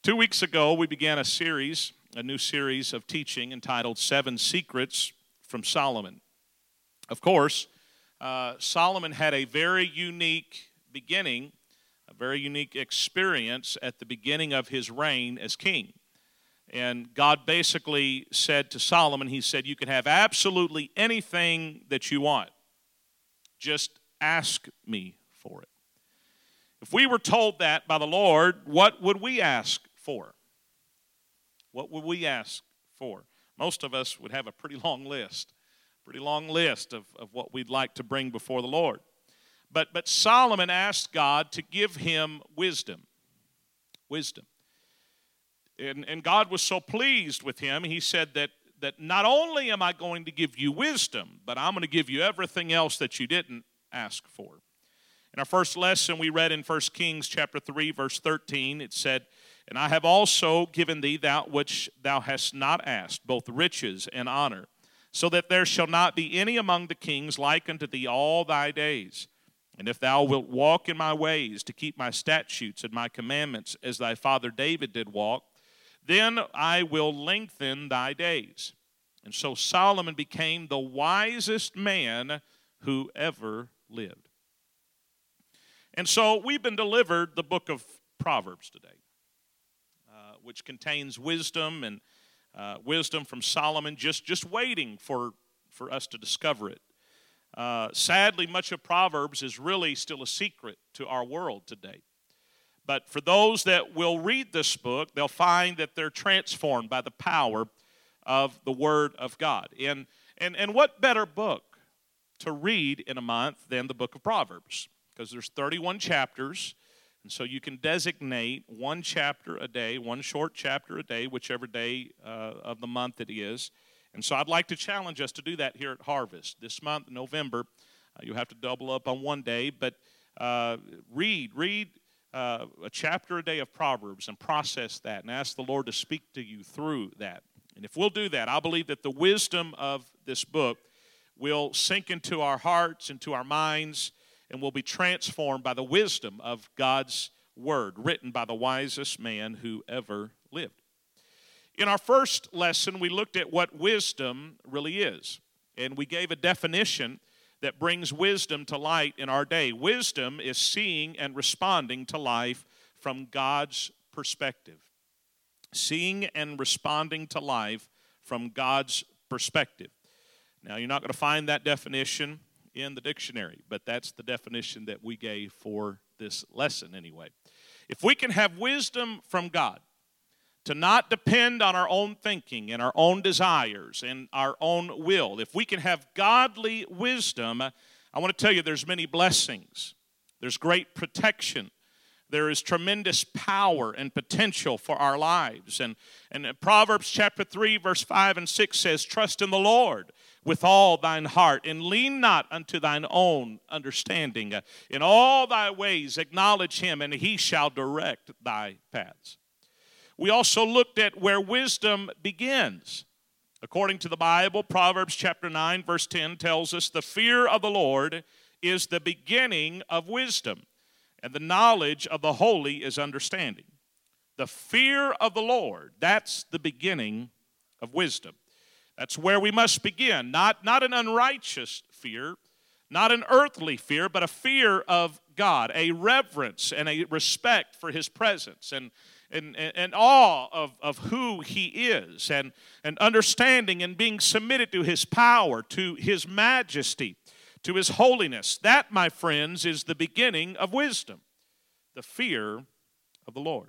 2 weeks ago, we began a new series of teaching entitled 7 Secrets from Solomon. Of course, Solomon had a very unique beginning, a very unique experience at the beginning of his reign as king. And God basically said to Solomon, he said, you can have absolutely anything that you want. Just ask me for it. If we were told that by the Lord, what would we ask for? What would we ask for? Most of us would have a pretty long list of what we'd like to bring before the Lord. But Solomon asked God to give him wisdom. And God was so pleased with him, he said that not only am I going to give you wisdom, but I'm going to give you everything else that you didn't ask for. In our first lesson, we read in 1 Kings chapter 3, verse 13, it said, and I have also given thee that which thou hast not asked, both riches and honor, so that there shall not be any among the kings like unto thee all thy days. And if thou wilt walk in my ways to keep my statutes and my commandments as thy father David did walk, then I will lengthen thy days. And so Solomon became the wisest man who ever lived. And so we've been delivered the book of Proverbs today, which contains wisdom and wisdom from Solomon, just waiting for us to discover it. Sadly, much of Proverbs is really still a secret to our world today. But for those that will read this book, they'll find that they're transformed by the power of the Word of God. And what better book to read in a month than the book of Proverbs? Because there's 31 chapters, and so you can designate one chapter a day, one short chapter a day, whichever day of the month it is. And so I'd like to challenge us to do that here at Harvest. This month, November, you'll have to double up on one day, but read a chapter a day of Proverbs and process that and ask the Lord to speak to you through that. And if we'll do that, I believe that the wisdom of this book will sink into our hearts, into our minds, and will be transformed by the wisdom of God's Word, written by the wisest man who ever lived. In our first lesson, we looked at what wisdom really is, and we gave a definition that brings wisdom to light in our day. Wisdom is seeing and responding to life from God's perspective. Seeing and responding to life from God's perspective. Now, you're not going to find that definition in the dictionary, but that's the definition that we gave for this lesson anyway. If we can have wisdom from God, to not depend on our own thinking and our own desires and our own will, if we can have godly wisdom, I want to tell you there's many blessings. There's great protection. There is tremendous power and potential for our lives. And Proverbs chapter 3, verse 5 and 6 says, trust in the Lord with all thine heart, and lean not unto thine own understanding. In all thy ways acknowledge him, and he shall direct thy paths. We also looked at where wisdom begins. According to the Bible, Proverbs chapter 9, verse 10 tells us, the fear of the Lord is the beginning of wisdom, and the knowledge of the holy is understanding. The fear of the Lord, that's the beginning of wisdom. That's where we must begin. Not an unrighteous fear, not an earthly fear, but a fear of God, a reverence and a respect for his presence, and awe of who he is, and understanding and being submitted to his power, to his majesty, to his holiness. That, my friends, is the beginning of wisdom, the fear of the Lord.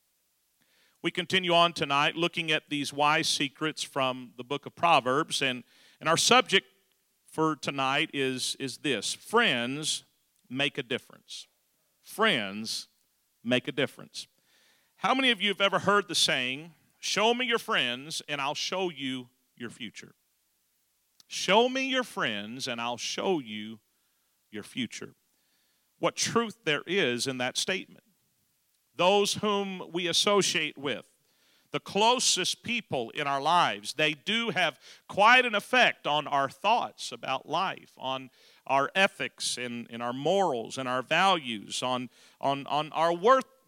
We continue on tonight looking at these wise secrets from the book of Proverbs, and our subject for tonight is this: friends make a difference. Friends make a difference. How many of you have ever heard the saying, show me your friends and I'll show you your future? Show me your friends and I'll show you your future. What truth there is in that statement. Those whom we associate with, the closest people in our lives, they do have quite an effect on our thoughts about life, on our ethics and our morals and our values, on our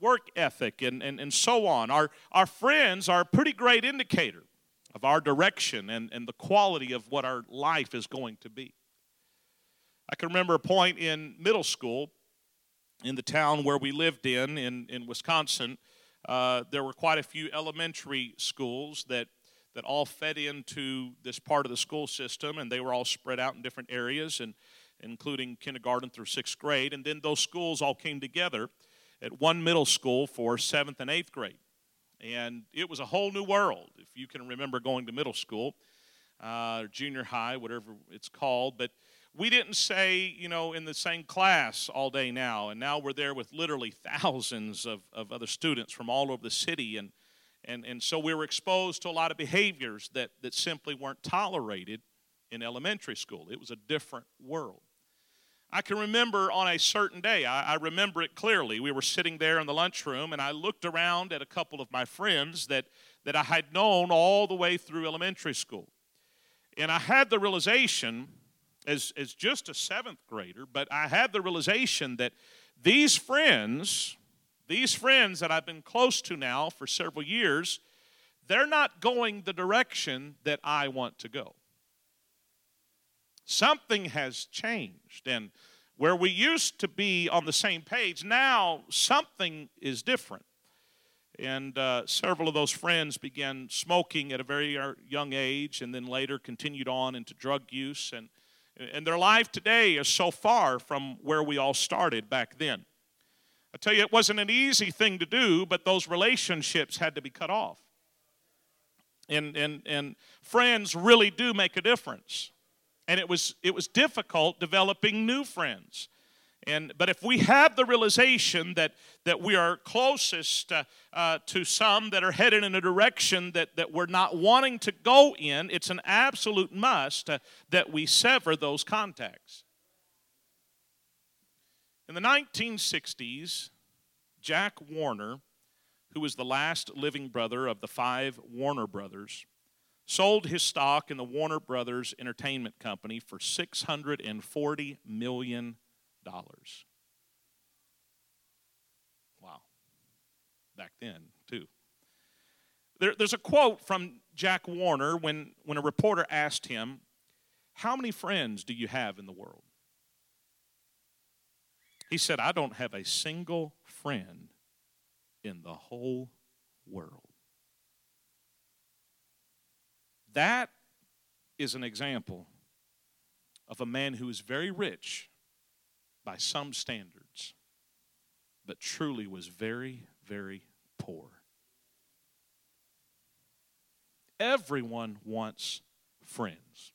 work ethic, and so on. Our friends are a pretty great indicator of our direction and the quality of what our life is going to be. I can remember a point in middle school in the town where we lived in Wisconsin. There were quite a few elementary schools that all fed into this part of the school system, and they were all spread out in different areas, and including kindergarten through 6th grade. And then those schools all came together at one middle school for 7th and 8th grade. And it was a whole new world, if you can remember going to middle school, junior high, whatever it's called. But we didn't say, in the same class all day now. And now we're there with literally thousands of other students from all over the city. And so we were exposed to a lot of behaviors that simply weren't tolerated in elementary school. It was a different world. I can remember on a certain day, I remember it clearly. We were sitting there in the lunchroom, and I looked around at a couple of my friends that I had known all the way through elementary school. And I had the realization, as just a 7th grader, but I had the realization that these friends that I've been close to now for several years, they're not going the direction that I want to go. Something has changed, and where we used to be on the same page, now something is different. And several of those friends began smoking at a very young age, and then later continued on into drug use, and their life today is so far from where we all started back then. I tell you, it wasn't an easy thing to do, but those relationships had to be cut off. And friends really do make a difference. And it was difficult developing new friends. But if we have the realization that we are closest to some that are headed in a direction that we're not wanting to go in, it's an absolute must that we sever those contacts. In the 1960s, Jack Warner, who was the last living brother of the 5 Warner brothers, sold his stock in the Warner Brothers Entertainment Company for $640 million. Wow. Back then, too. There's a quote from Jack Warner when a reporter asked him, "How many friends do you have in the world?" He said, "I don't have a single friend in the whole world." That is an example of a man who is very rich by some standards, but truly was very, very poor. Everyone wants friends.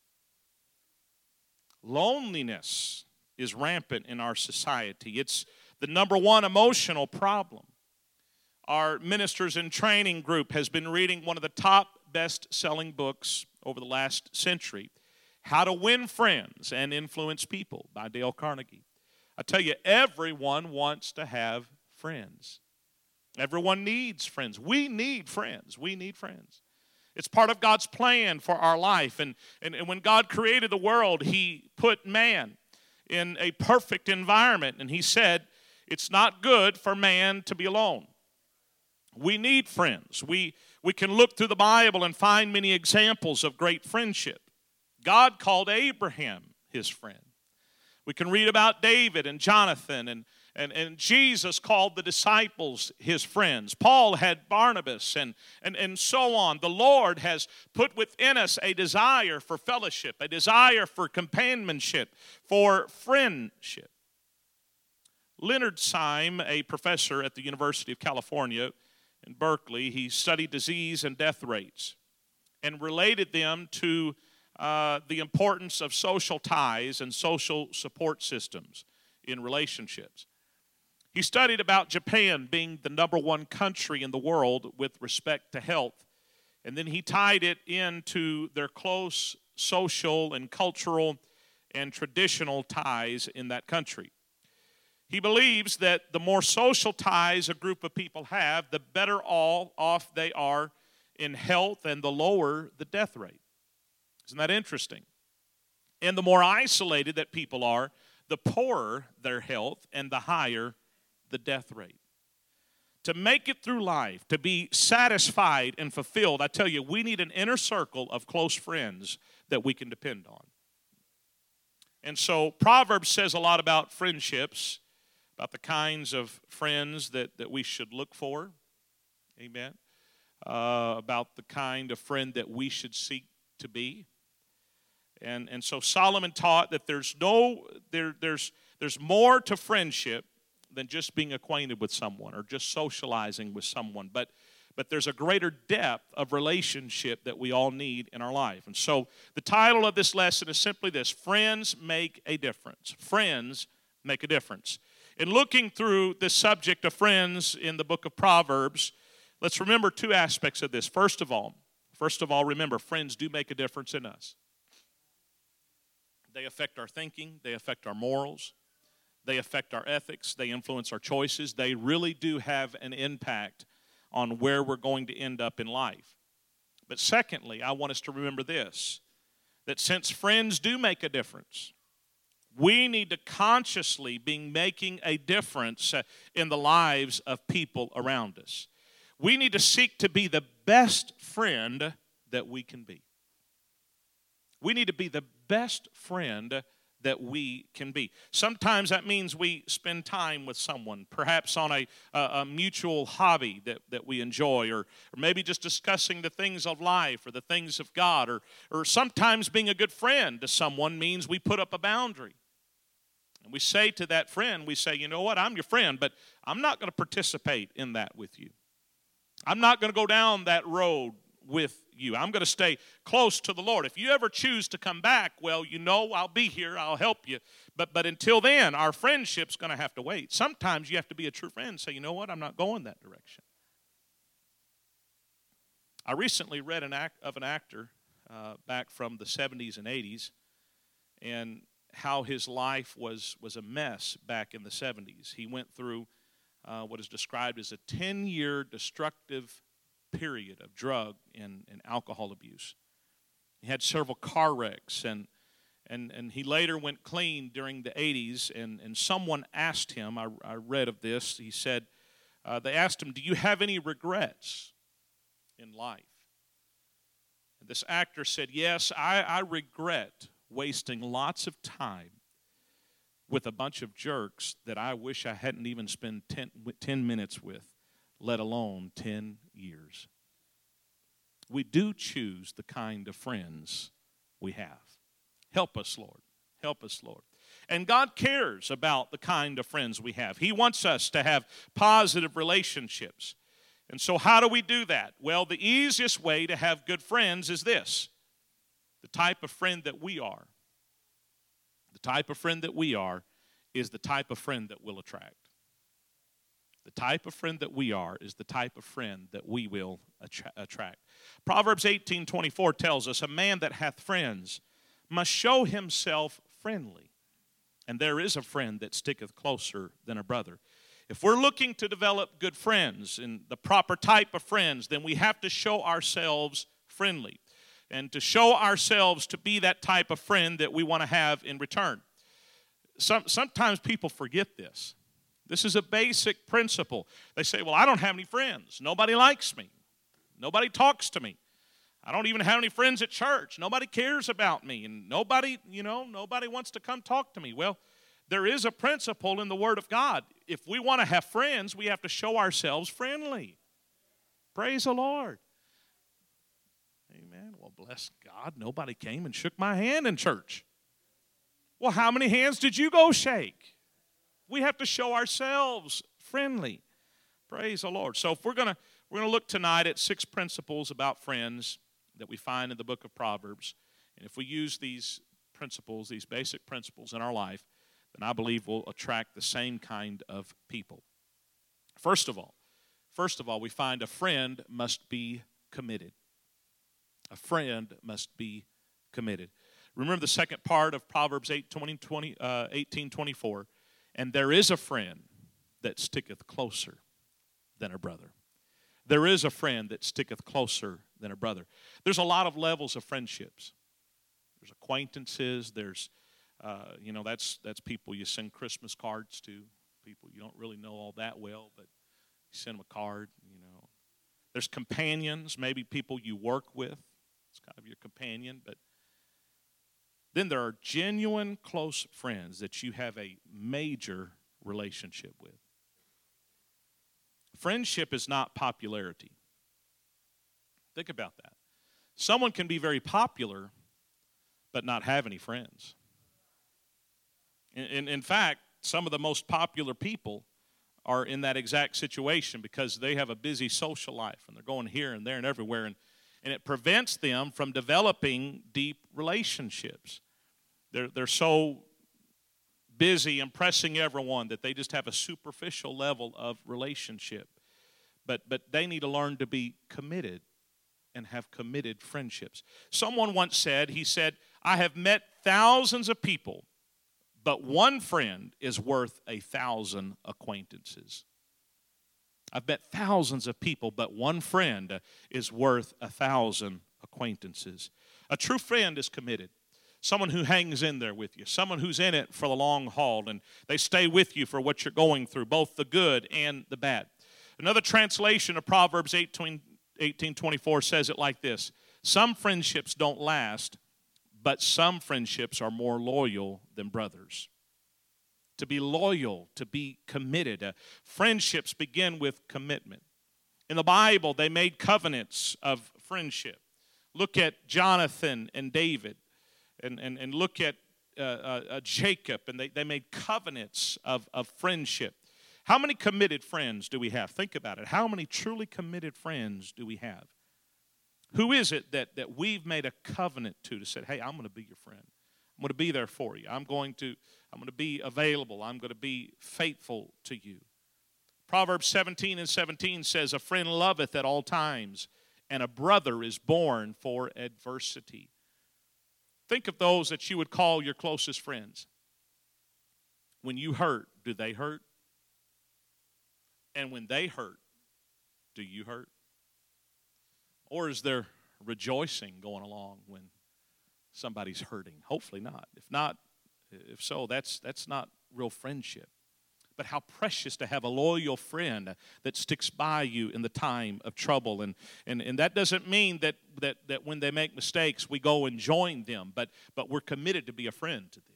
Loneliness is rampant in our society. It's the number one emotional problem. Our Ministers in Training group has been reading one of the top best-selling books over the last century, How to Win Friends and Influence People by Dale Carnegie. I tell you, everyone wants to have friends. Everyone needs friends. We need friends. We need friends. It's part of God's plan for our life. And when God created the world, He put man in a perfect environment. And He said, it's not good for man to be alone. We need friends. We can look through the Bible and find many examples of great friendship. God called Abraham His friend. We can read about David and Jonathan, and Jesus called the disciples His friends. Paul had Barnabas, and so on. The Lord has put within us a desire for fellowship, a desire for companionship, for friendship. Leonard Syme, a professor at the University of California in Berkeley, he studied disease and death rates and related them to the importance of social ties and social support systems in relationships. He studied about Japan being the number one country in the world with respect to health, and then he tied it into their close social and cultural and traditional ties in that country. He believes that the more social ties a group of people have, the better off they are in health and the lower the death rate. Isn't that interesting? And the more isolated that people are, the poorer their health and the higher the death rate. to make it through life, to be satisfied and fulfilled, I tell you, we need an inner circle of close friends that we can depend on. And so Proverbs says a lot about friendships, about the kinds of friends that we should look for. Amen. About the kind of friend that we should seek to be. And so Solomon taught that there's more to friendship than just being acquainted with someone or just socializing with someone. But there's a greater depth of relationship that we all need in our life. And so the title of this lesson is simply this: Friends Make a Difference. Friends make a difference. In looking through this subject of friends in the book of Proverbs, let's remember two aspects of this. First of all, remember, friends do make a difference in us. They affect our thinking. They affect our morals. They affect our ethics. They influence our choices. They really do have an impact on where we're going to end up in life. But secondly, I want us to remember this, that since friends do make a difference, we need to consciously be making a difference in the lives of people around us. We need to seek to be the best friend that we can be. We need to be the best friend that we can be. Sometimes that means we spend time with someone, perhaps on a mutual hobby that we enjoy, or maybe just discussing the things of life or the things of God, or sometimes being a good friend to someone means we put up a boundary. And we say to that friend, we say, you know what, I'm your friend, but I'm not going to participate in that with you. I'm not going to go down that road with you. I'm going to stay close to the Lord. If you ever choose to come back, well, you know I'll be here. I'll help you. But until then, our friendship's going to have to wait. Sometimes you have to be a true friend and say, you know what, I'm not going that direction. I recently read an actor back from the 70s and 80s, and how his life was a mess back in the 70s. He went through what is described as a 10-year destructive period of drug and alcohol abuse. He had several car wrecks, and he later went clean during the 80s, and someone asked him, I read of this, he said, they asked him, do you have any regrets in life? And this actor said, yes, I regret wasting lots of time with a bunch of jerks that I wish I hadn't even spent 10 minutes with, let alone 10 years. We do choose the kind of friends we have. Help us, Lord. Help us, Lord. And God cares about the kind of friends we have. He wants us to have positive relationships. And so how do we do that? Well, the easiest way to have good friends is this: the type of friend that we are. The type of friend that we are is the type of friend that will attract. The type of friend that we are is the type of friend that we will attract. Proverbs 18:24 tells us, a man that hath friends must show himself friendly. And there is a friend that sticketh closer than a brother. If we're looking to develop good friends and the proper type of friends, then we have to show ourselves friendly. And to show ourselves to be that type of friend that we want to have in return. Sometimes people forget this. This is a basic principle. They say, well, I don't have any friends. Nobody likes me. Nobody talks to me. I don't even have any friends at church. Nobody cares about me. And nobody wants to come talk to me. Well, there is a principle in the Word of God. If we want to have friends, we have to show ourselves friendly. Praise the Lord. Amen. Well, bless God, nobody came and shook my hand in church. Well, how many hands did you go shake? We have to show ourselves friendly. Praise the Lord. So if we're going to look tonight at 6 principles about friends that we find in the book of Proverbs. And if we use these principles, these basic principles in our life, then I believe we'll attract the same kind of people. First of all, we find a friend must be committed. A friend must be committed. Remember the second part of Proverbs 18:24. And there is a friend that sticketh closer than a brother. There is a friend that sticketh closer than a brother. There's a lot of levels of friendships. There's acquaintances. There's, that's people you send Christmas cards to. People you don't really know all that well, but send them a card, you know. There's companions, maybe people you work with. It's kind of your companion. But then there are genuine close friends that you have a major relationship with. Friendship is not popularity. Think about that. Someone can be very popular but not have any friends. In fact, some of the most popular people are in that exact situation because they have a busy social life and they're going here and there and everywhere, and it prevents them from developing deep relationships. They're so busy impressing everyone that they just have a superficial level of relationship. But they need to learn to be committed and have committed friendships. Someone once said, he said, I have met thousands of people, but one friend is worth 1,000 acquaintances. I've met thousands of people, but one friend is worth 1,000 acquaintances. A true friend is committed. Someone who hangs in there with you. Someone who's in it for the long haul, and they stay with you for what you're going through, both the good and the bad. Another translation of Proverbs 18:24 says it like this: some friendships don't last, but some friendships are more loyal than brothers. To be loyal, to be committed. Friendships begin with commitment. In the Bible, they made covenants of friendship. Look at Jonathan and David, and look at Jacob, and they made covenants of friendship. How many committed friends do we have? Think about it. How many truly committed friends do we have? Who is it that we've made a covenant to say, hey, I'm going to be your friend. I'm going to be there for you. I'm going to be available. I'm going to be faithful to you. Proverbs 17:17 says, a friend loveth at all times, and a brother is born for adversity. Think of those that you would call your closest friends. When you hurt, do they hurt? And when they hurt, do you hurt? Or is there rejoicing going along when somebody's hurting? Hopefully not. If so, that's not real friendship. But how precious to have a loyal friend that sticks by you in the time of trouble. And that doesn't mean that when they make mistakes, we go and join them, but we're committed to be a friend to them.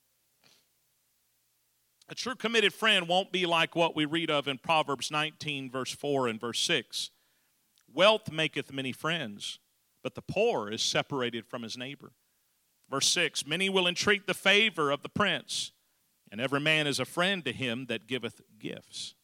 A true committed friend won't be like what we read of in Proverbs 19, verse 4 and verse 6. Wealth maketh many friends, but the poor is separated from his neighbor. Verse 6, many will entreat the favor of the prince, and every man is a friend to him that giveth gifts.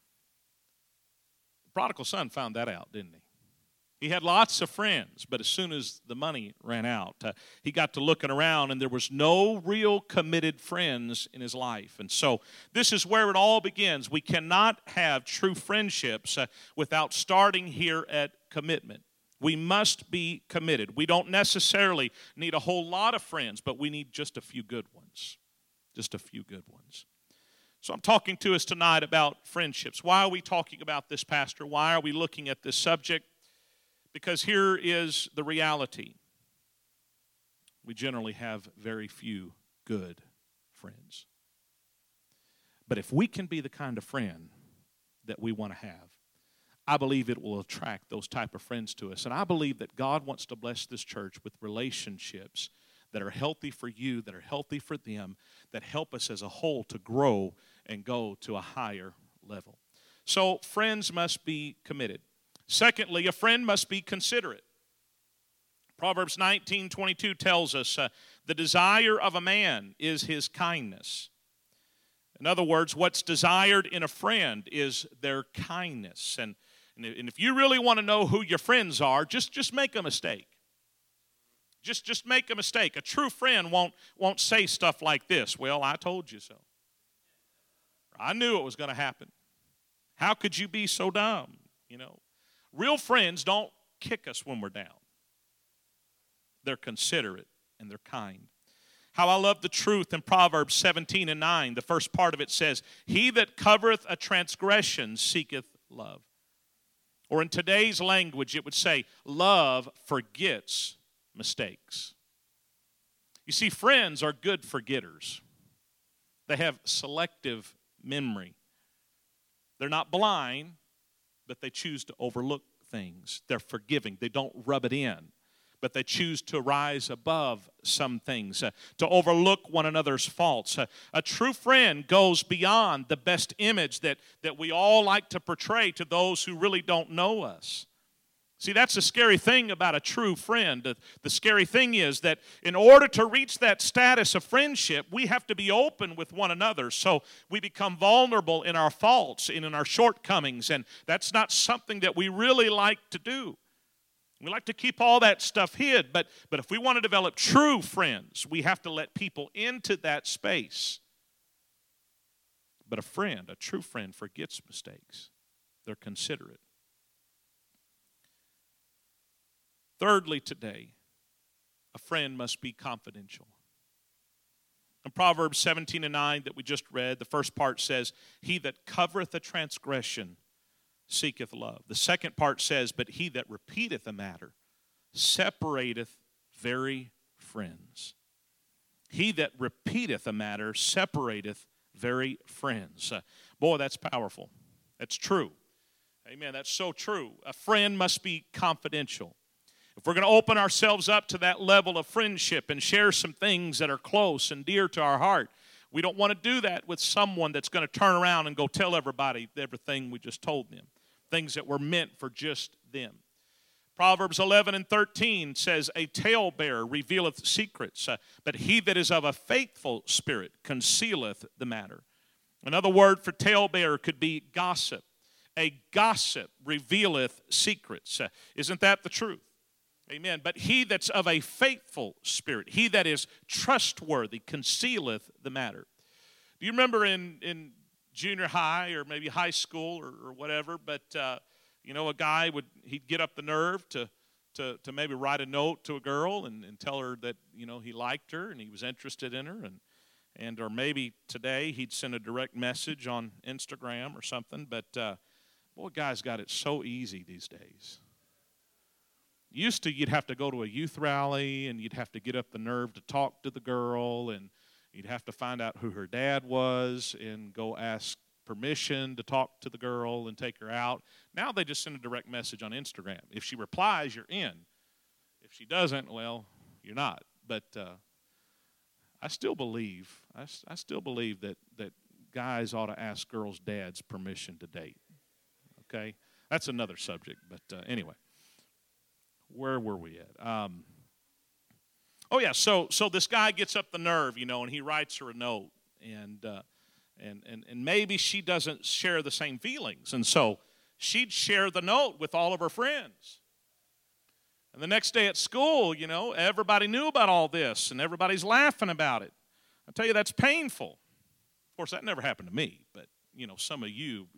The prodigal son found that out, didn't he? He had lots of friends, but as soon as the money ran out, he got to looking around, and there was no real committed friends in his life. And so this is where it all begins. We cannot have true friendships without starting here at commitment. We must be committed. We don't necessarily need a whole lot of friends, but we need just a few good ones. Just a few good ones. So I'm talking to us tonight about friendships. Why are we talking about this, Pastor? Why are we looking at this subject? Because here is the reality. We generally have very few good friends. But if we can be the kind of friend that we want to have, I believe it will attract those type of friends to us. And I believe that God wants to bless this church with relationships that are healthy for you, that are healthy for them, that help us as a whole to grow and go to a higher level. So friends must be committed. Secondly, a friend must be considerate. Proverbs 19:22 tells us, the desire of a man is his kindness. In other words, what's desired in a friend is their kindness. And if you really want to know who your friends are, just make a mistake. Just make a mistake. A true friend won't say stuff like this. Well, I told you so. I knew it was going to happen. How could you be so dumb? You know, real friends don't kick us when we're down. They're considerate and they're kind. How I love the truth in Proverbs 17:9. The first part of it says, he that covereth a transgression seeketh love. Or in today's language, it would say, love forgets mistakes. You see, friends are good forgetters. They have selective memory. They're not blind, but they choose to overlook things. They're forgiving. They don't rub it in, but they choose to rise above some things, to overlook one another's faults. A true friend goes beyond the best image that we all like to portray to those who really don't know us. See, that's the scary thing about a true friend. The scary thing is that in order to reach that status of friendship, we have to be open with one another. So we become vulnerable in our faults and in our shortcomings, and that's not something that we really like to do. We like to keep all that stuff hid, but if we want to develop true friends, we have to let people into that space. But a true friend, forgets mistakes. They're considerate. Thirdly, today, a friend must be confidential. In Proverbs 17:9 that we just read, the first part says, "He that covereth a transgression seeketh love." The second part says, "But he that repeateth a matter separateth very friends." He that repeateth a matter separateth very friends. Boy, that's powerful. That's true. Amen. That's so true. A friend must be confidential. If we're going to open ourselves up to that level of friendship and share some things that are close and dear to our heart, we don't want to do that with someone that's going to turn around and go tell everybody everything we just told them, things that were meant for just them. Proverbs 11:13 says, "A talebearer revealeth secrets, but he that is of a faithful spirit concealeth the matter." Another word for talebearer could be gossip. A gossip revealeth secrets. Isn't that the truth? Amen. But he that's of a faithful spirit, he that is trustworthy, concealeth the matter. Do you remember in junior high or maybe high school or whatever, but a guy he'd get up the nerve to maybe write a note to a girl and tell her that, he liked her and he was interested in her, and or maybe today he'd send a direct message on Instagram or something, but boy, guys got it so easy these days. Used to, you'd have to go to a youth rally, and you'd have to get up the nerve to talk to the girl, and you'd have to find out who her dad was and go ask permission to talk to the girl and take her out. Now they just send a direct message on Instagram. If she replies, you're in. If she doesn't, well, you're not. But I still believe that guys ought to ask girls' dads permission to date. Okay? That's another subject, but anyway. Where were we at? So this guy gets up the nerve, and he writes her a note, and maybe she doesn't share the same feelings, and so she'd share the note with all of her friends. And the next day at school, everybody knew about all this, and everybody's laughing about it. I tell you, that's painful. Of course, that never happened to me, but some of you,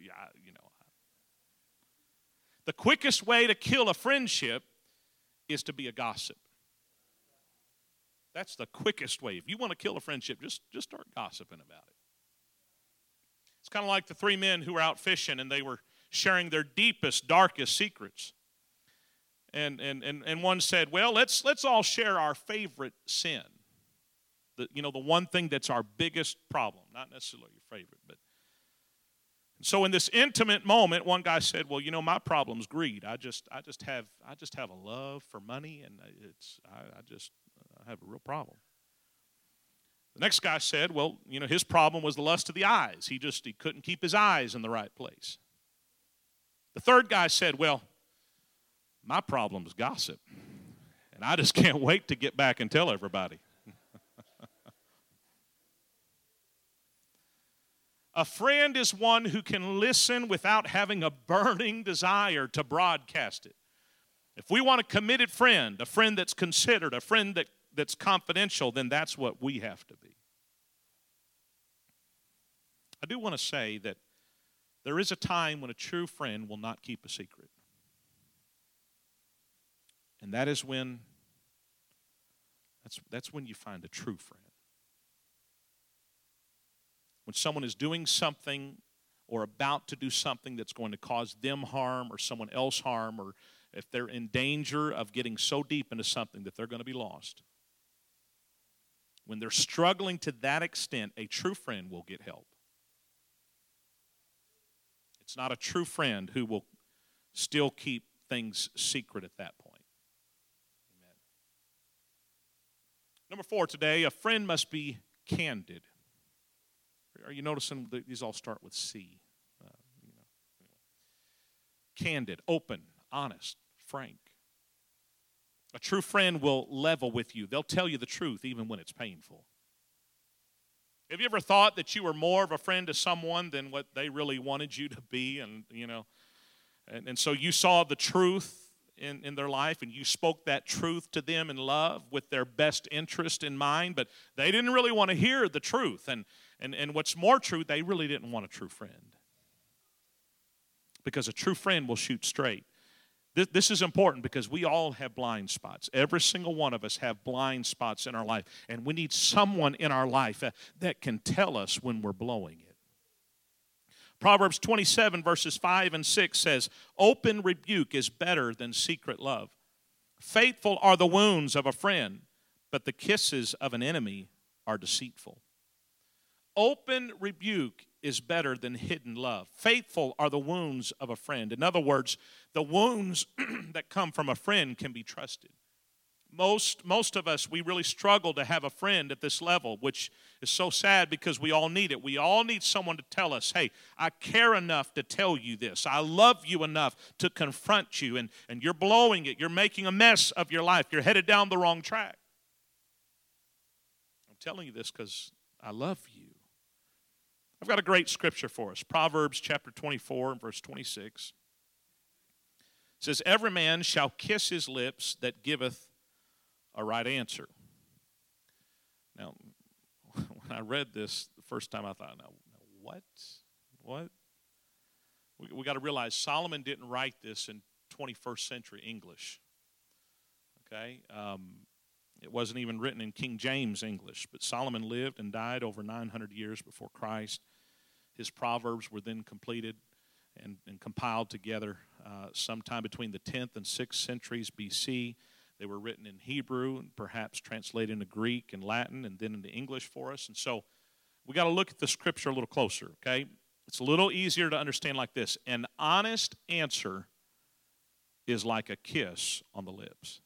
The quickest way to kill a friendship is to be a gossip. That's the quickest way. If you want to kill a friendship, just start gossiping about it. It's kind of like the three men who were out fishing, and they were sharing their deepest, darkest secrets. And one said, "Well, let's all share our favorite sin. The one thing that's our biggest problem, not necessarily your favorite, but." So in this intimate moment, one guy said, "Well, my problem's greed. I just have a love for money, and I have a real problem." The next guy said, "Well, his problem was the lust of the eyes. He couldn't keep his eyes in the right place." The third guy said, "Well, my problem is gossip, and I just can't wait to get back and tell everybody." A friend is one who can listen without having a burning desire to broadcast it. If we want a committed friend, a friend that's considered, a friend that's confidential, then that's what we have to be. I do want to say that there is a time when a true friend will not keep a secret. And that is when that's when you find a true friend. When someone is doing something or about to do something that's going to cause them harm or someone else harm, or if they're in danger of getting so deep into something that they're going to be lost. When they're struggling to that extent, a true friend will get help. It's not a true friend who will still keep things secret at that point. Amen. Number 4 today, a friend must be candid. Are you noticing that these all start with C? Candid, open, honest, frank. A true friend will level with you. They'll tell you the truth even when it's painful. Have you ever thought that you were more of a friend to someone than what they really wanted you to be? And so you saw the truth in their life, and you spoke that truth to them in love with their best interest in mind, but they didn't really want to hear the truth. And what's more true, they really didn't want a true friend. Because a true friend will shoot straight. This is important because we all have blind spots. Every single one of us have blind spots in our life. And we need someone in our life that can tell us when we're blowing it. Proverbs 27 verses 5 and 6 says, open rebuke is better than secret love. Faithful are the wounds of a friend, but the kisses of an enemy are deceitful. Open rebuke is better than hidden love. Faithful are the wounds of a friend. In other words, the wounds that come from a friend can be trusted. Most of us, we really struggle to have a friend at this level, which is so sad because we all need it. We all need someone to tell us, hey, I care enough to tell you this. I love you enough to confront you, and you're blowing it. You're making a mess of your life. You're headed down the wrong track. I'm telling you this because I love you. I've got a great scripture for us. Proverbs chapter 24 and verse 26. It says, every man shall kiss his lips that giveth a right answer. Now, when I read this the first time, I thought, now what? What? We got to realize Solomon didn't write this in 21st century English. Okay? It wasn't even written in King James English, but Solomon lived and died over 900 years before Christ. His Proverbs were then completed and compiled together sometime between the 10th and 6th centuries BC. They were written in Hebrew and perhaps translated into Greek and Latin and then into English for us. And so we got to look at the scripture a little closer, okay? It's a little easier to understand like this. An honest answer is like a kiss on the lips.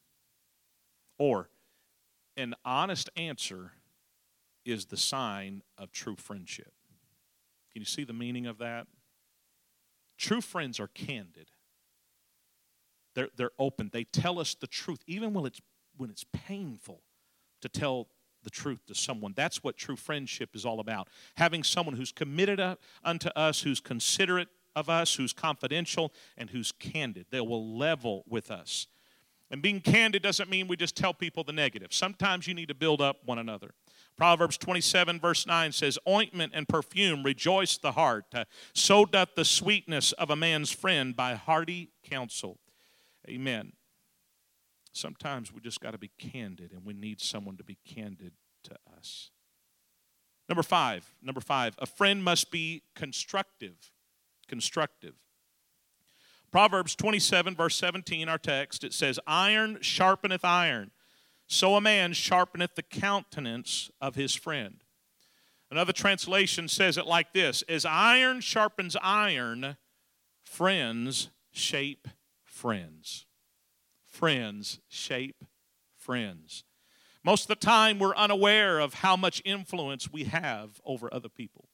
Or an honest answer is the sign of true friendship. Can you see the meaning of that? True friends are candid. They're open. They tell us the truth, even when it's painful to tell the truth to someone. That's what true friendship is all about. Having someone who's committed unto us, who's considerate of us, who's confidential, and who's candid. They will level with us. And being candid doesn't mean we just tell people the negative. Sometimes you need to build up one another. Proverbs 27 verse 9 says, ointment and perfume rejoice the heart. So doth the sweetness of a man's friend by hearty counsel. Amen. Sometimes we just got to be candid, and we need someone to be candid to us. Number five, a friend must be constructive. Constructive. Proverbs 27, verse 17, our text, it says, iron sharpeneth iron, so a man sharpeneth the countenance of his friend. Another translation says it like this, as iron sharpens iron, friends shape friends. Friends shape friends. Most of the time, we're unaware of how much influence we have over other people.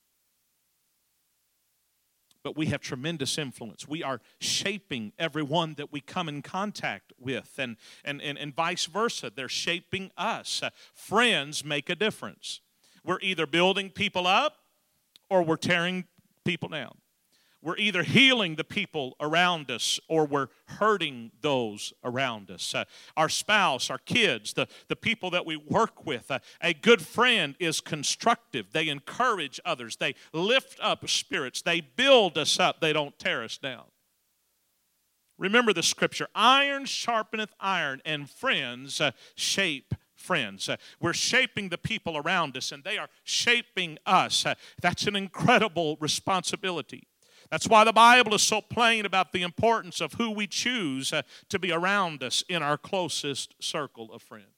But we have tremendous influence. We are shaping everyone that we come in contact with, and vice versa. They're shaping us. Friends make a difference. We're either building people up or we're tearing people down. We're either healing the people around us or we're hurting those around us. Our spouse, our kids, the people that we work with. A good friend is constructive. They encourage others. They lift up spirits. They build us up. They don't tear us down. Remember the scripture, iron sharpeneth iron, and friends shape friends. We're shaping the people around us, and they are shaping us. That's an incredible responsibility. That's why the Bible is so plain about the importance of who we choose to be around us in our closest circle of friends.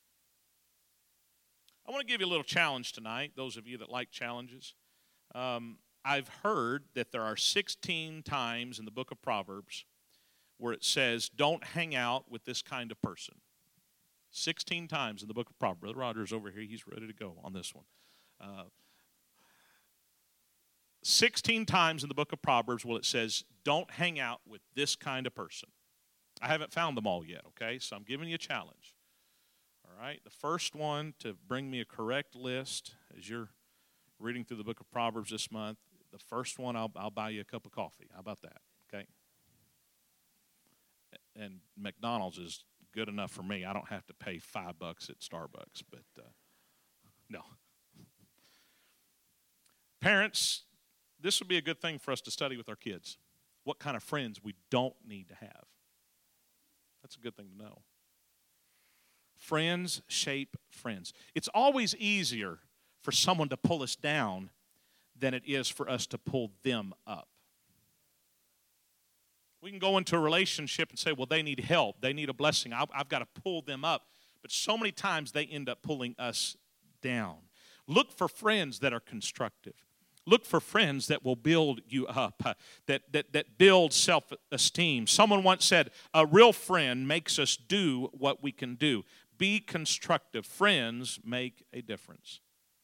I want to give you a little challenge tonight, those of you that like challenges. I've heard that there are 16 times in the book of Proverbs where it says, don't hang out with this kind of person. 16 times in the book of Proverbs. Brother Roger's over here. He's ready to go on this one. 16 times in the book of Proverbs where it says, don't hang out with this kind of person. I haven't found them all yet, okay? So I'm giving you a challenge. All right? The first one to bring me a correct list as you're reading through the book of Proverbs this month, the first one, I'll buy you a cup of coffee. How about that? Okay? And McDonald's is good enough for me. I don't have to pay $5 at Starbucks, but no. Parents, this would be a good thing for us to study with our kids. What kind of friends we don't need to have. That's a good thing to know. Friends shape friends. It's always easier for someone to pull us down than it is for us to pull them up. We can go into a relationship and say, well, they need help. They need a blessing. I've got to pull them up. But so many times they end up pulling us down. Look for friends that are constructive. Look for friends that will build you up, that build self-esteem. Someone once said, a real friend makes us do what we can do. Be constructive. Friends make a difference.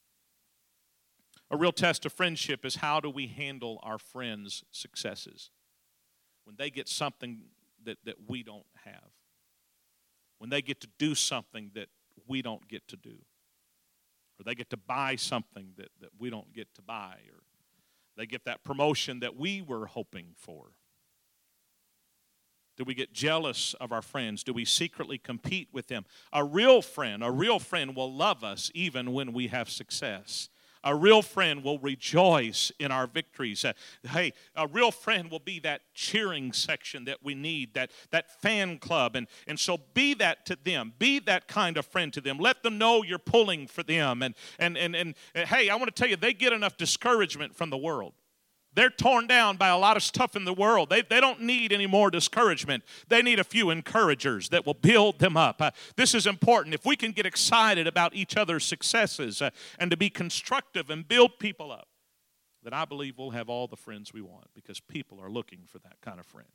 A real test of friendship is how do we handle our friends' successes? When they get something that we don't have. When they get to do something that we don't get to do. Or they get to buy something that we don't get to buy. Or they get that promotion that we were hoping for. Do we get jealous of our friends? Do we secretly compete with them? A real friend will love us even when we have success. A real friend will rejoice in our victories. Hey, a real friend will be that cheering section that we need, that fan club. And so be that to them. Be that kind of friend to them. Let them know you're pulling for them. And hey, I want to tell you, they get enough discouragement from the world. They're torn down by a lot of stuff in the world. They don't need any more discouragement. They need a few encouragers that will build them up. This is important. If we can get excited about each other's successes and to be constructive and build people up, then I believe we'll have all the friends we want because people are looking for that kind of friend.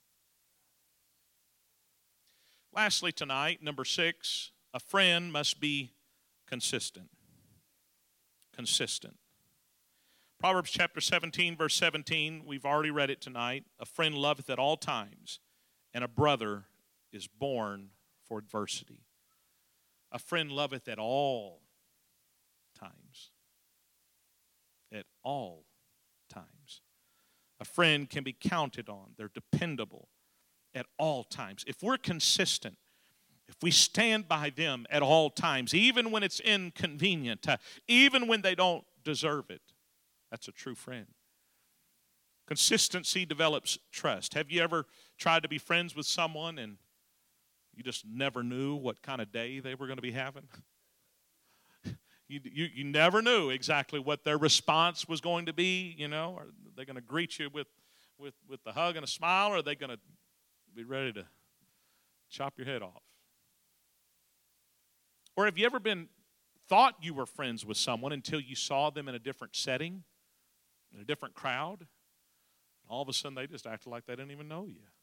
Lastly tonight, number 6, a friend must be consistent. Consistent. Proverbs chapter 17, verse 17, we've already read it tonight. A friend loveth at all times, and a brother is born for adversity. A friend loveth at all times. At all times. A friend can be counted on. They're dependable at all times. If we're consistent, if we stand by them at all times, even when it's inconvenient, even when they don't deserve it, that's a true friend. Consistency develops trust. Have you ever tried to be friends with someone and you just never knew what kind of day they were going to be having? You never knew exactly what their response was going to be, you know. Are they going to greet you with the hug and a smile, or are they going to be ready to chop your head off? Or have you ever thought you were friends with someone until you saw them in a different setting? In a different crowd, all of a sudden they just acted like they didn't even know you.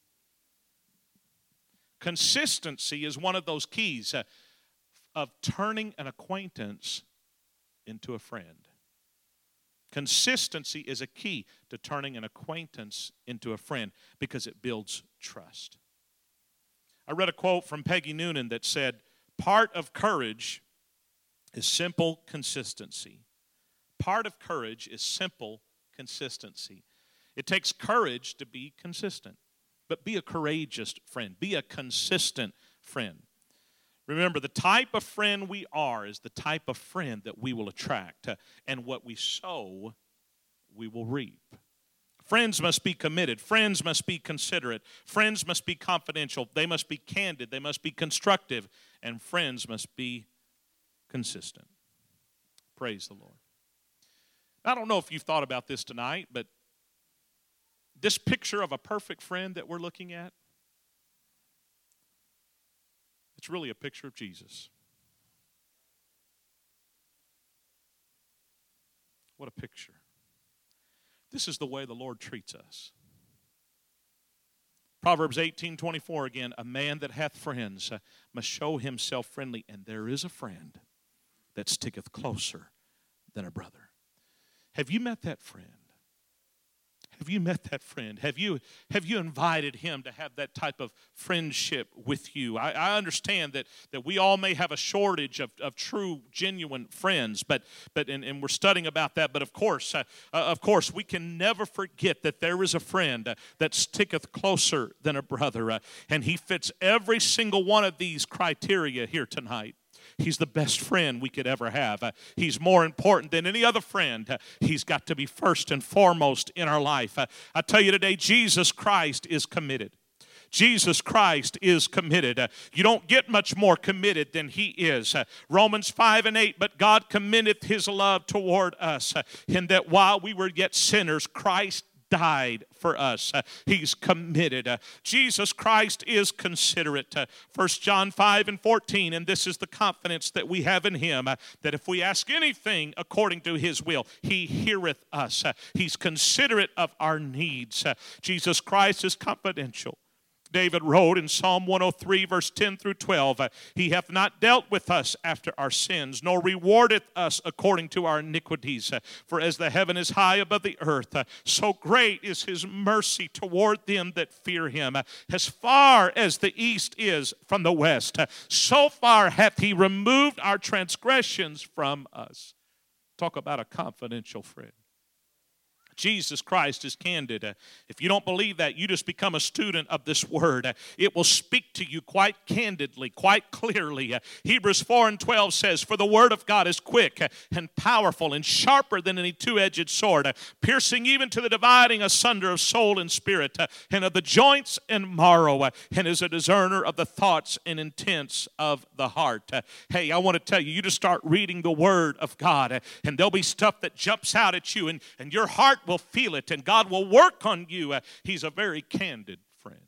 Consistency is one of those keys of turning an acquaintance into a friend. Consistency is a key to turning an acquaintance into a friend because it builds trust. I read a quote from Peggy Noonan that said, "Part of courage is simple consistency." Part of courage is simple consistency. It takes courage to be consistent, but be a courageous friend. Be a consistent friend. Remember, the type of friend we are is the type of friend that we will attract, and what we sow, we will reap. Friends must be committed. Friends must be considerate. Friends must be confidential. They must be candid. They must be constructive, and friends must be consistent. Praise the Lord. I don't know if you've thought about this tonight, but this picture of a perfect friend that we're looking at, it's really a picture of Jesus. What a picture. This is the way the Lord treats us. Proverbs 18:24 again, a man that hath friends must show himself friendly, and there is a friend that sticketh closer than a brother. Have you met that friend? Have you met that friend? Have you invited him to have that type of friendship with you? I understand that we all may have a shortage of true, genuine friends, but we're studying about that. But of course, we can never forget that there is a friend that sticketh closer than a brother, and he fits every single one of these criteria here tonight. He's the best friend we could ever have. He's more important than any other friend. He's got to be first and foremost in our life. I tell you today, Jesus Christ is committed. Jesus Christ is committed. You don't get much more committed than he is. Romans 5:8, but God commendeth his love toward us, in that while we were yet sinners, Christ died for us. He's committed. Jesus Christ is considerate. 1 John 5:14, and this is the confidence that we have in him, that if we ask anything according to his will, he heareth us. He's considerate of our needs. Jesus Christ is confidential. David wrote in Psalm 103, verse 10 through 12, he hath not dealt with us after our sins, nor rewardeth us according to our iniquities. For as the heaven is high above the earth, so great is his mercy toward them that fear him. As far as the east is from the west, so far hath he removed our transgressions from us. Talk about a confidential friend. Jesus Christ is candid. If you don't believe that, you just become a student of this word. It will speak to you quite candidly, quite clearly. Hebrews 4:12 says, for the word of God is quick and powerful and sharper than any two-edged sword, piercing even to the dividing asunder of soul and spirit, and of the joints and marrow, and is a discerner of the thoughts and intents of the heart. Hey, I want to tell you, you just start reading the word of God, and there'll be stuff that jumps out at you, and your heart will feel it, and God will work on you. He's a very candid friend.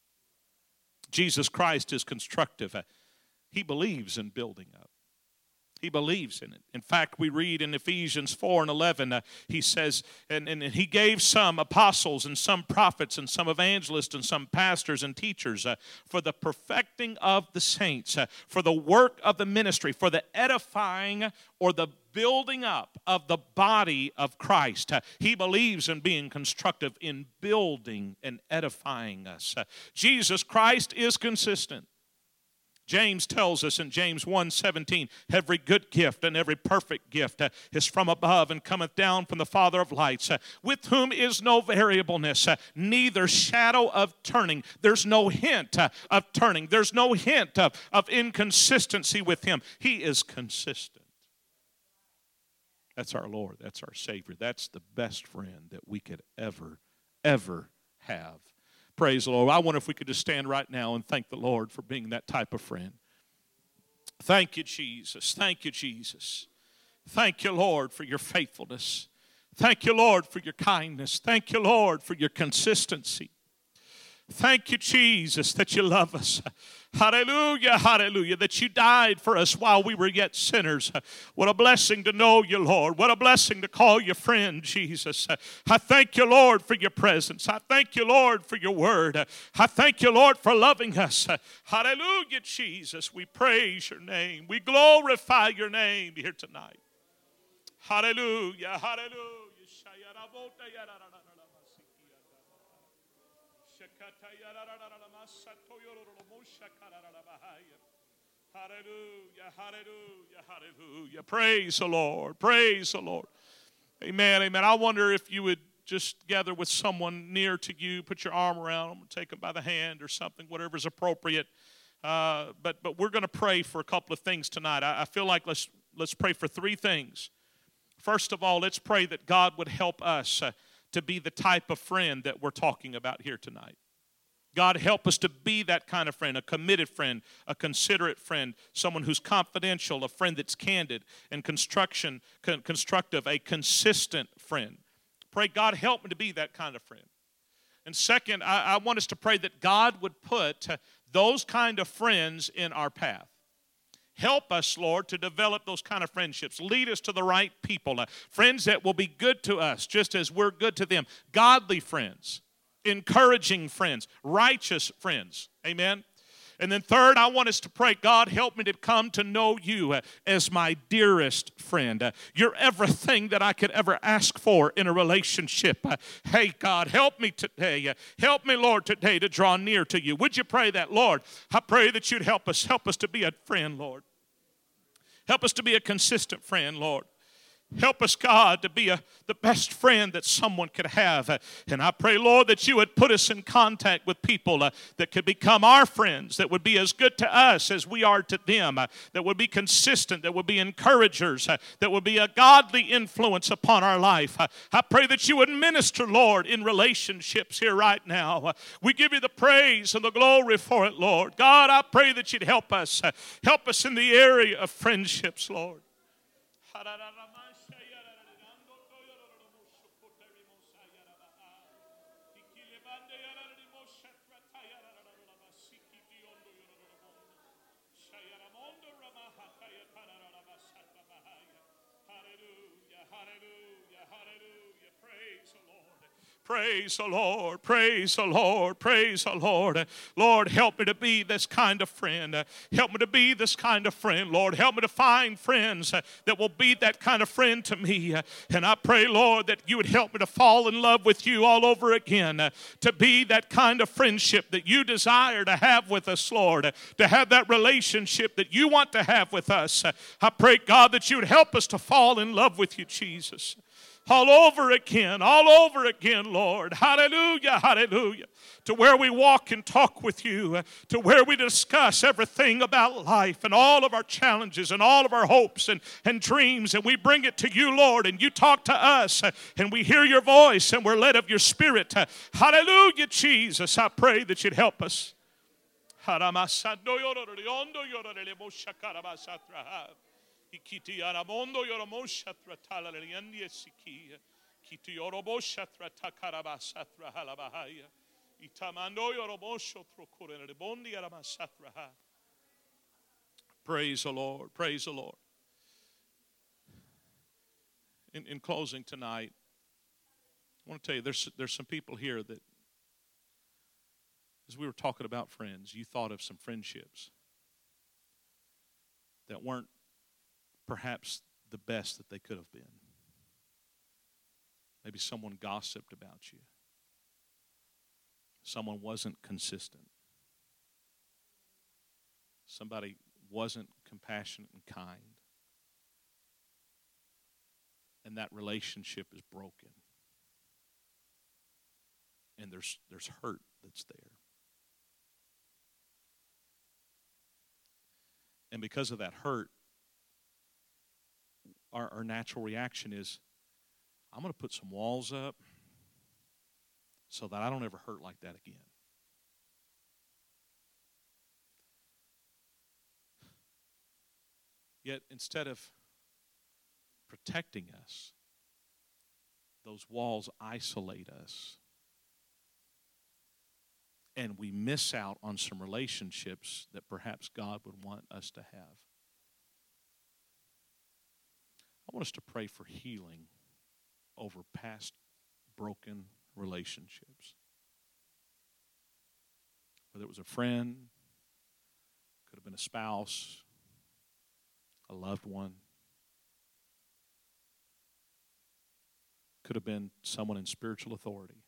Jesus Christ is constructive. He believes in building up. He believes in it. In fact, we read in Ephesians 4:11, he says, and he gave some apostles and some prophets and some evangelists and some pastors and teachers for the perfecting of the saints, for the work of the ministry, for the edifying or the building up of the body of Christ. He believes in being constructive, in building and edifying us. Jesus Christ is consistent. James tells us in James 1:17, every good gift and every perfect gift is from above and cometh down from the Father of lights, with whom is no variableness, neither shadow of turning. There's no hint of turning. There's no hint of inconsistency with him. He is consistent. That's our Lord. That's our Savior. That's the best friend that we could ever have. Praise the Lord. I wonder if we could just stand right now and thank the Lord for being that type of friend. Thank you, Jesus. Thank you, Jesus. Thank you, Lord, for your faithfulness. Thank you, Lord, for your kindness. Thank you, Lord, for your consistency. Thank you, Jesus, that you love us. Hallelujah, hallelujah, that you died for us while we were yet sinners. What a blessing to know you, Lord. What a blessing to call you friend, Jesus. I thank you, Lord, for your presence. I thank you, Lord, for your word. I thank you, Lord, for loving us. Hallelujah, Jesus. We praise your name. We glorify your name here tonight. Hallelujah, hallelujah. Hallelujah, hallelujah, hallelujah. Praise the Lord, praise the Lord. Amen, amen. I wonder if you would just gather with someone near to you, put your arm around them, take them by the hand or something, whatever's appropriate. But we're going to pray for a couple of things tonight. I feel like let's pray for three things. First of all, let's pray that God would help us to be the type of friend that we're talking about here tonight. God, help us to be that kind of friend, a committed friend, a considerate friend, someone who's confidential, a friend that's candid and constructive, a consistent friend. Pray, God, help me to be that kind of friend. And second, I want us to pray that God would put those kind of friends in our path. Help us, Lord, to develop those kind of friendships. Lead us to the right people, friends that will be good to us just as we're good to them. Godly friends. encouraging friends, righteous friends. Amen. And then third, I want us to pray, God, help me to come to know you as my dearest friend. You're everything that I could ever ask for in a relationship. Hey, God, help me today. Help me, Lord, today to draw near to you. Would you pray that, Lord? I pray that you'd help us. Help us to be a friend, Lord. Help us to be a consistent friend, Lord. Help us, God, to be the best friend that someone could have. And I pray, Lord, that you would put us in contact with people that could become our friends, that would be as good to us as we are to them, that would be consistent, that would be encouragers, that would be a godly influence upon our life. I pray that you would minister, Lord, in relationships here right now. We give you the praise and the glory for it, Lord. God, I pray that you'd help us. Help us in the area of friendships, Lord. Praise the Lord, praise the Lord, praise the Lord. Lord, help me to be this kind of friend. Help me to be this kind of friend, Lord. Help me to find friends that will be that kind of friend to me. And I pray, Lord, that you would help me to fall in love with you all over again, to be that kind of friendship that you desire to have with us, Lord, to have that relationship that you want to have with us. I pray, God, that you would help us to fall in love with you, Jesus. All over again, Lord. Hallelujah, hallelujah. To where we walk and talk with you, to where we discuss everything about life and all of our challenges and all of our hopes and dreams, and we bring it to you, Lord, and you talk to us, and we hear your voice, and we're led of your Spirit. Hallelujah, Jesus. I pray that you'd help us. Kiti aramondo yoromosha tratala liandie siki. Kiti yorobosha tratakarabasatra halabahaya. Itamando yorobosho trokore rebondi aramasatra. Praise the Lord. Praise the Lord. In closing tonight, I want to tell you there's some people here that, as we were talking about friends, you thought of some friendships that weren't perhaps the best that they could have been. Maybe someone gossiped about you. Someone wasn't consistent. Somebody wasn't compassionate and kind. And that relationship is broken. And there's hurt that's there. And because of that hurt, our natural reaction is, I'm going to put some walls up so that I don't ever hurt like that again. Yet instead of protecting us, those walls isolate us. And we miss out on some relationships that perhaps God would want us to have. I want us to pray for healing over past broken relationships. Whether it was a friend, could have been a spouse, a loved one, could have been someone in spiritual authority.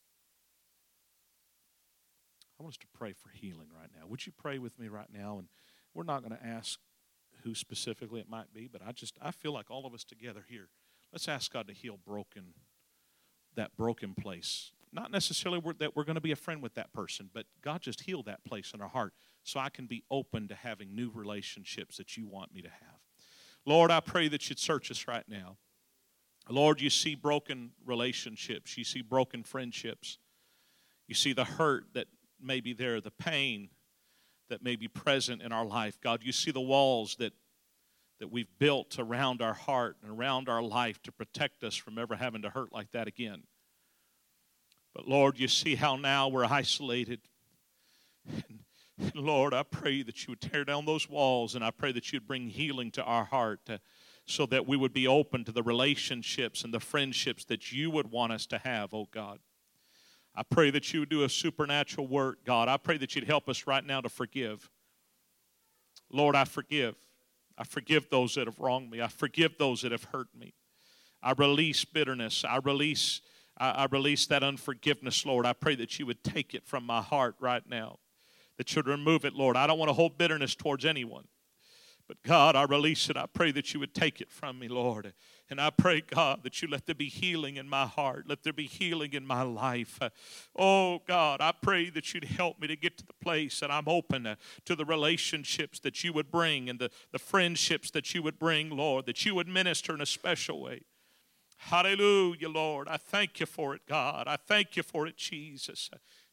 I want us to pray for healing right now. Would you pray with me right now? And we're not going to ask who specifically it might be, but I feel like all of us together here, let's ask God to heal that broken place. Not necessarily that we're going to be a friend with that person, but God, just heal that place in our heart so I can be open to having new relationships that you want me to have. Lord, I pray that you'd search us right now. Lord, you see broken relationships. You see broken friendships. You see the hurt that may be there, the pain that may be present in our life. God, you see the walls that we've built around our heart and around our life to protect us from ever having to hurt like that again. But Lord, you see how now we're isolated. And Lord, I pray that you would tear down those walls, and I pray that you'd bring healing to our heart so that we would be open to the relationships and the friendships that you would want us to have, oh God. I pray that you would do a supernatural work, God. I pray that you'd help us right now to forgive. Lord, I forgive. I forgive those that have wronged me. I forgive those that have hurt me. I release bitterness. I release that unforgiveness, Lord. I pray that you would take it from my heart right now, that you'd remove it, Lord. I don't want to hold bitterness towards anyone. But God, I release it. I pray that you would take it from me, Lord. And I pray, God, that you let there be healing in my heart. Let there be healing in my life. Oh, God, I pray that you'd help me to get to the place that I'm open to the relationships that you would bring and the friendships that you would bring, Lord, that you would minister in a special way. Hallelujah, Lord. I thank you for it, God. I thank you for it, Jesus.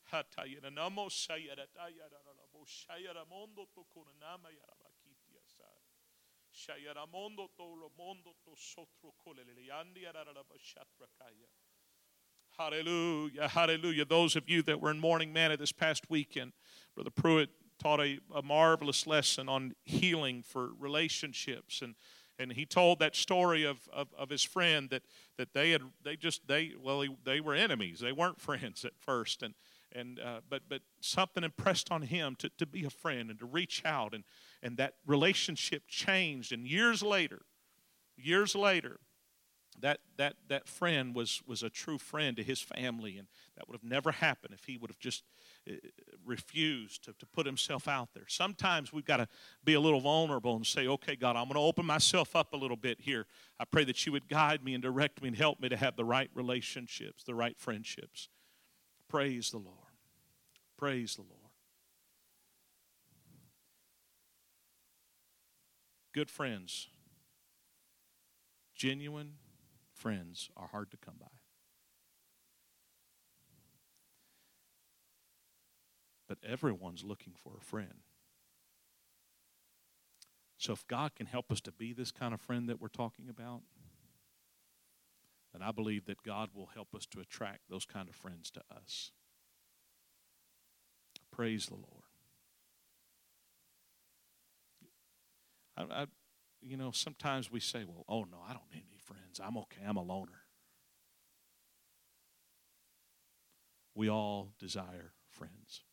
Hallelujah, hallelujah. Those of you that were in Morning Manna this past weekend, Brother Pruitt taught a marvelous lesson on healing for relationships, and he told that story of his friend that they were enemies. They weren't friends at first, but something impressed on him to be a friend and to reach out, and that relationship changed. And years later, that friend was a true friend to his family, and that would have never happened if he would have just refused to put himself out there. Sometimes we've got to be a little vulnerable and say, okay, God, I'm going to open myself up a little bit here. I pray that you would guide me and direct me and help me to have the right relationships, the right friendships. Praise the Lord. Praise the Lord. Good friends, genuine friends are hard to come by. But everyone's looking for a friend. So if God can help us to be this kind of friend that we're talking about, then I believe that God will help us to attract those kind of friends to us. Praise the Lord. Sometimes we say, well, oh no, I don't need any friends. I'm okay. I'm a loner. We all desire friends.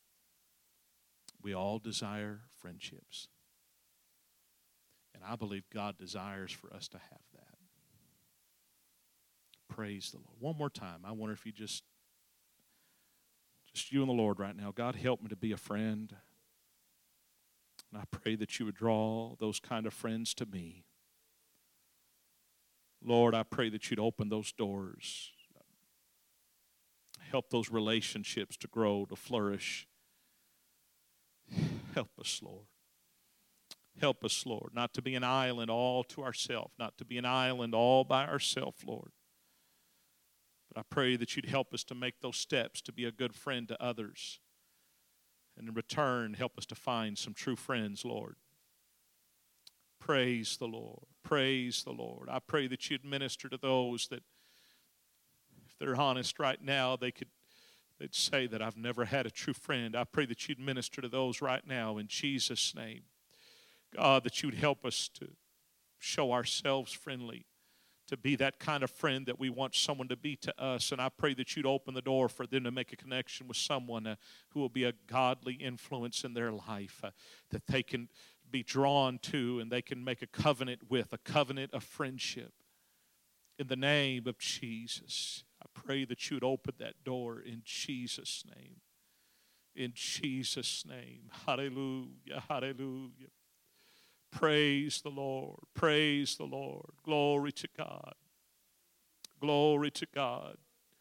We all desire friendships. And I believe God desires for us to have that. Praise the Lord. One more time. I wonder if you just you and the Lord right now. God, help me to be a friend. And I pray that you would draw those kind of friends to me. Lord, I pray that you'd open those doors. Help those relationships to grow, to flourish. Help us, Lord. Help us, Lord, not to be an island all to ourselves, not to be an island all by ourselves, Lord. But I pray that you'd help us to make those steps to be a good friend to others. And in return, help us to find some true friends, Lord. Praise the Lord. Praise the Lord. I pray that you'd minister to those that, if they're honest right now, they'd say that I've never had a true friend. I pray that you'd minister to those right now in Jesus' name. God, that you'd help us to show ourselves friendly, to be that kind of friend that we want someone to be to us. And I pray that you'd open the door for them to make a connection with someone who will be a godly influence in their life, that they can be drawn to and they can make a covenant with, a covenant of friendship. In the name of Jesus, I pray that you would open that door in Jesus' name. In Jesus' name. Hallelujah, hallelujah. Praise the Lord. Praise the Lord. Glory to God. Glory to God.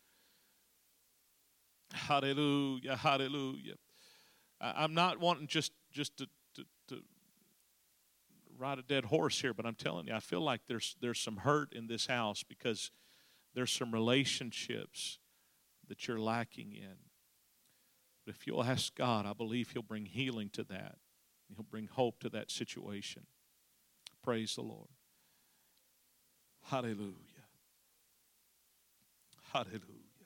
Hallelujah. Hallelujah. I'm not wanting just to ride a dead horse here, but I'm telling you, I feel like there's some hurt in this house because there's some relationships that you're lacking in. But if you'll ask God, I believe he'll bring healing to that. He'll bring hope to that situation. Praise the Lord. Hallelujah. Hallelujah.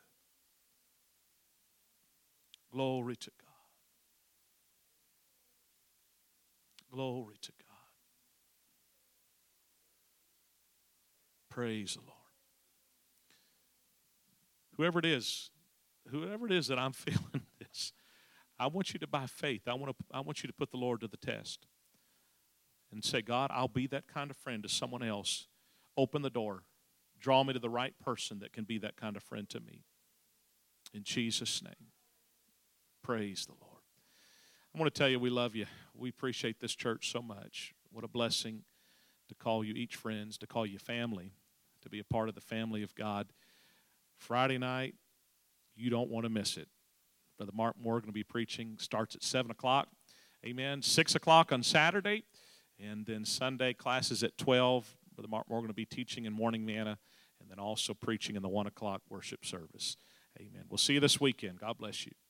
Glory to God. Glory to God. Praise the Lord. Whoever it is whoever it is that I'm feeling this, I want you to, by faith, I want you to put the Lord to the test and say, God, I'll be that kind of friend to someone else. Open the door. Draw me to the right person that can be that kind of friend to me. In Jesus' name. Praise the Lord. I want to tell you we love you. We appreciate this church so much. What a blessing to call you each friends, to call you family, to be a part of the family of God. Friday night, you don't want to miss it. Brother Mark Moore going to be preaching. Starts at 7 o'clock. Amen. 6 o'clock on Saturday. And then Sunday, classes at 12. Brother Mark Moore going to be teaching in morning manna. And then also preaching in the 1 o'clock worship service. Amen. We'll see you this weekend. God bless you.